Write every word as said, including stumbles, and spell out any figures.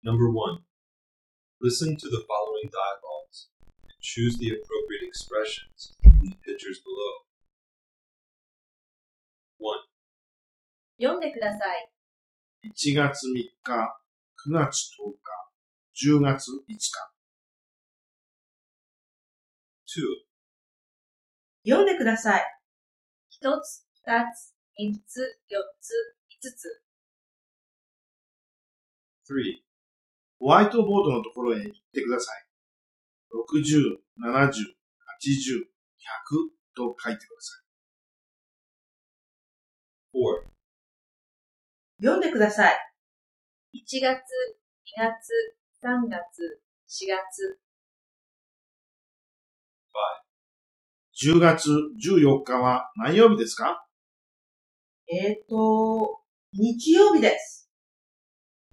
Number one, listen to the following dialogues and choose the appropriate expressions from the pictures below. one. 読んでください。 いちがつみっか、くがつとおか、じゅうがついつか。 two. 読んでください。 一つ、二つ、三つ、四つ、五つ。 three. ホワイトボードのところへ行ってください。ろくじゅう、ななじゅう、はちじゅう、ひゃくと書いてください。 four. 読んでください。 いちがつ、にがつ、さんがつ、しがつ。 じゅうがつじゅうよっかは何曜日ですか？ えーと、日曜日です。